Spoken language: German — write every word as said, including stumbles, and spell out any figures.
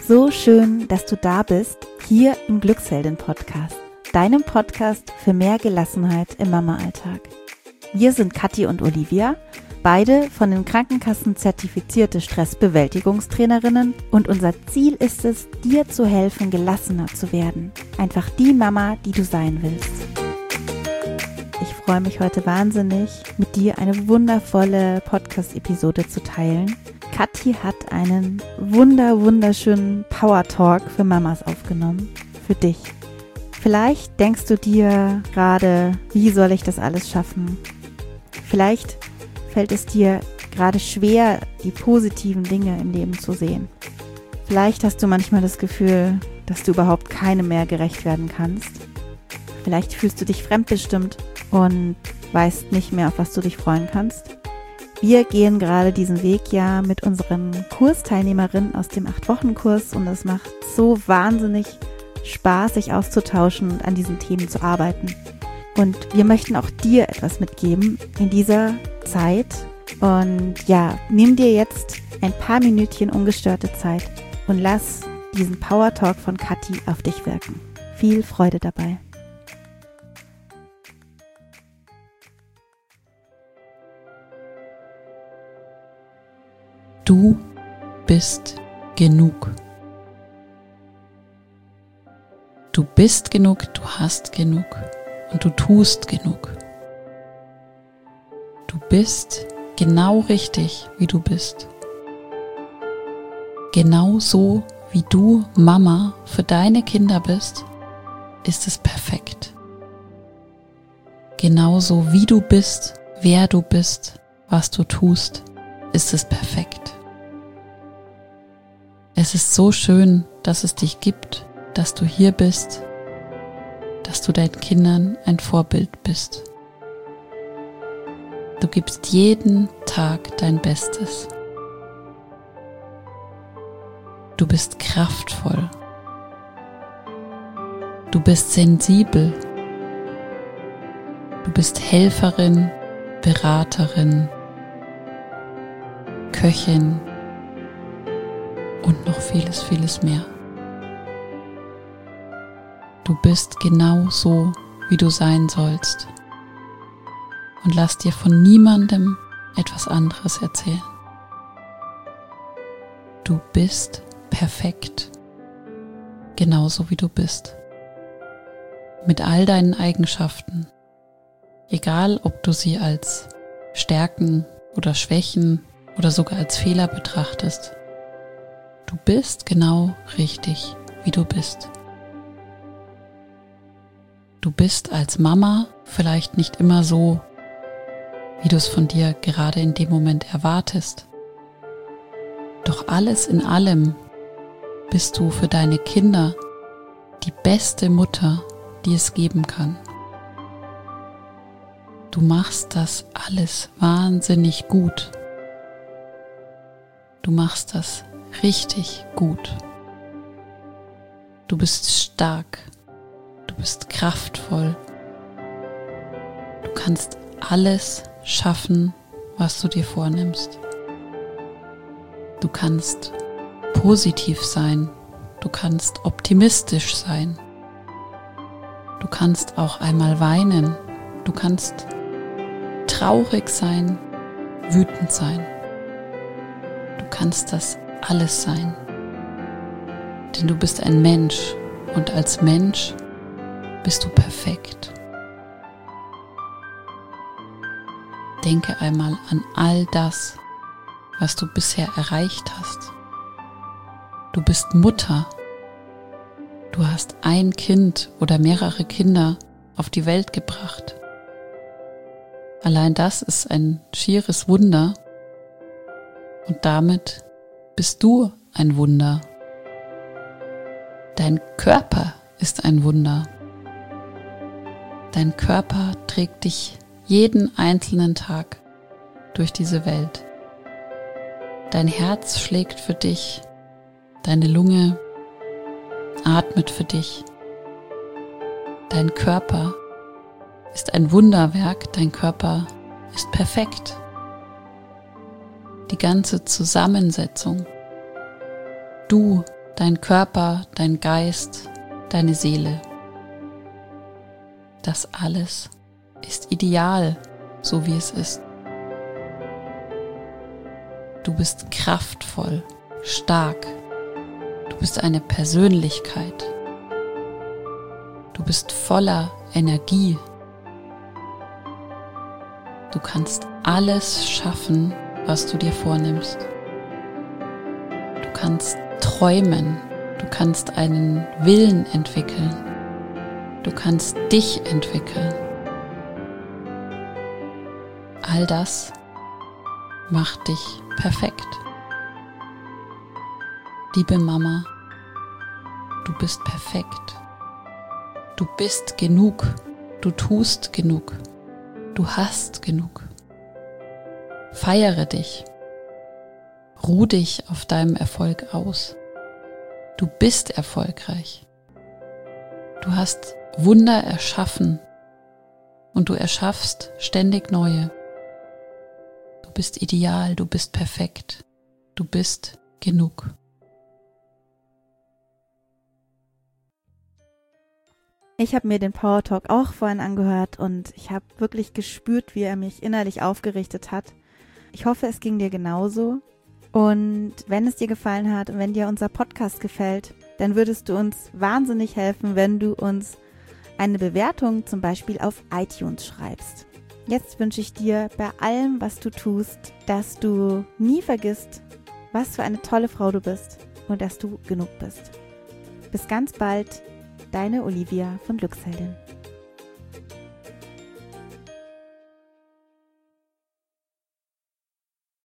So schön, dass du da bist, hier im Glücksheldin-Podcast, deinem Podcast für mehr Gelassenheit im Mama-Alltag. Wir sind Kathi und Olivia, beide von den Krankenkassen zertifizierte Stressbewältigungstrainerinnen, und unser Ziel ist es, dir zu helfen, gelassener zu werden. Einfach die Mama, die du sein willst. Ich freue mich heute wahnsinnig, mit dir eine wundervolle Podcast-Episode zu teilen. Kathi hat einen wunder, wunderschönen Power-Talk für Mamas aufgenommen, für dich. Vielleicht denkst du dir gerade, wie soll ich das alles schaffen? Vielleicht fällt es dir gerade schwer, die positiven Dinge im Leben zu sehen. Vielleicht hast du manchmal das Gefühl, dass du überhaupt keinem mehr gerecht werden kannst. Vielleicht fühlst du dich fremdbestimmt und weißt nicht mehr, auf was du dich freuen kannst. Wir gehen gerade diesen Weg ja mit unseren Kursteilnehmerinnen aus dem acht Wochen Kurs und es macht so wahnsinnig Spaß, sich auszutauschen und an diesen Themen zu arbeiten. Und wir möchten auch dir etwas mitgeben in dieser Zeit. Und ja, nimm dir jetzt ein paar Minütchen ungestörte Zeit und lass diesen Power Talk von Kathi auf dich wirken. Viel Freude dabei. Du bist genug. Du bist genug, du hast genug und du tust genug. Du bist genau richtig, wie du bist. Genau so, wie du Mama für deine Kinder bist, ist es perfekt. Genauso wie du bist, wer du bist, was du tust, ist es perfekt. Es ist so schön, dass es dich gibt, dass du hier bist, dass du deinen Kindern ein Vorbild bist. Du gibst jeden Tag dein Bestes. Du bist kraftvoll. Du bist sensibel. Du bist Helferin, Beraterin, Köchin und noch vieles, vieles mehr. Du bist genau so, wie du sein sollst. Und lass dir von niemandem etwas anderes erzählen. Du bist perfekt, genauso wie du bist. Mit all deinen Eigenschaften, egal ob du sie als Stärken oder Schwächen oder sogar als Fehler betrachtest. Du bist genau richtig, wie du bist. Du bist als Mama vielleicht nicht immer so, wie du es von dir gerade in dem Moment erwartest. Doch alles in allem bist du für deine Kinder die beste Mutter, die es geben kann. Du machst das alles wahnsinnig gut. Du machst das richtig gut. Du bist stark. Du bist kraftvoll. Du kannst alles schaffen, was du dir vornimmst. Du kannst positiv sein. Du kannst optimistisch sein. Du kannst auch einmal weinen. Du kannst traurig sein, wütend sein. Du kannst das alles sein. Denn du bist ein Mensch und als Mensch bist du perfekt. Denke einmal an all das, was du bisher erreicht hast. Du bist Mutter. Du hast ein Kind oder mehrere Kinder auf die Welt gebracht. Allein das ist ein schieres Wunder und damit bist du ein Wunder. Dein Körper ist ein Wunder. Dein Körper trägt dich jeden einzelnen Tag durch diese Welt. Dein Herz schlägt für dich, deine Lunge atmet für dich. Dein Körper ist ein Wunderwerk, dein Körper ist perfekt. Die ganze Zusammensetzung. Du dein Körper, dein Geist, deine Seele. Das alles ist ideal, so wie es ist. Du bist kraftvoll, stark. Du bist eine Persönlichkeit. Du bist voller Energie. Du kannst alles schaffen, was du dir vornimmst. Du kannst träumen. Du kannst einen Willen entwickeln. Du kannst dich entwickeln. All das macht dich perfekt. Liebe Mama, du bist perfekt. Du bist genug. Du tust genug. Du hast genug. Feiere dich. Ruh dich auf deinem Erfolg aus. Du bist erfolgreich. Du hast Wunder erschaffen und du erschaffst ständig neue. Du bist ideal, du bist perfekt. Du bist genug. Ich habe mir den Power Talk auch vorhin angehört und ich habe wirklich gespürt, wie er mich innerlich aufgerichtet hat. Ich hoffe, es ging dir genauso. Und wenn es dir gefallen hat und wenn dir unser Podcast gefällt, dann würdest du uns wahnsinnig helfen, wenn du uns eine Bewertung zum Beispiel auf iTunes schreibst. Jetzt wünsche ich dir bei allem, was du tust, dass du nie vergisst, was für eine tolle Frau du bist und dass du genug bist. Bis ganz bald, deine Olivia von Glücksheldin.